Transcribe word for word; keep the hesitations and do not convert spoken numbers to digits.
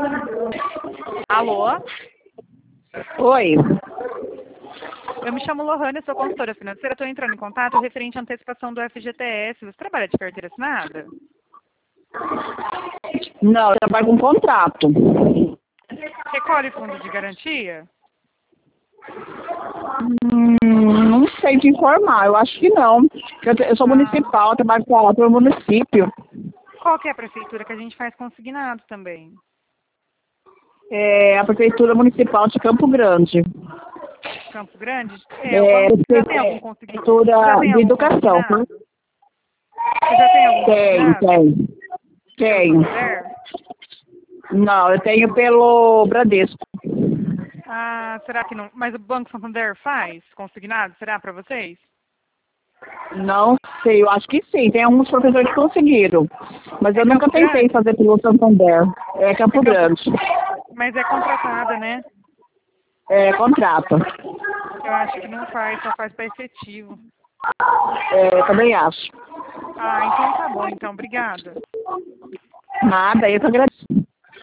Alô? Oi. Eu me chamo Lohane, sou consultora financeira. Estou entrando em contato referente à antecipação do F G T S. Você trabalha de carteira assinada? Não, eu trabalho com contrato. Recolhe fundo de garantia? Hum, não sei te informar, eu acho que não. Eu, eu sou Ah. municipal, eu trabalho com o município. Qual que é a prefeitura que a gente faz consignado também? É a Prefeitura Municipal de Campo Grande. Campo Grande? É, o É, banco já tem algum consignado? Prefeitura Já tem de algum Educação. consignado? Você já tem algum Tem, consignado? tem. Pelo Tem. Santander? Não, eu tenho pelo Bradesco. Ah, será que não? Mas o Banco Santander faz consignado? Será para vocês? Não sei, eu acho que sim. Tem alguns professores que conseguiram. Mas É eu nunca Campo tentei Grande? fazer pelo Santander. É Campo É Campo... Grande. Mas é contratada, né? É contrato. Eu acho que não faz, só faz para efetivo. É, também acho. Ah, então tá bom, então. Obrigada. Nada, eu que agradeço.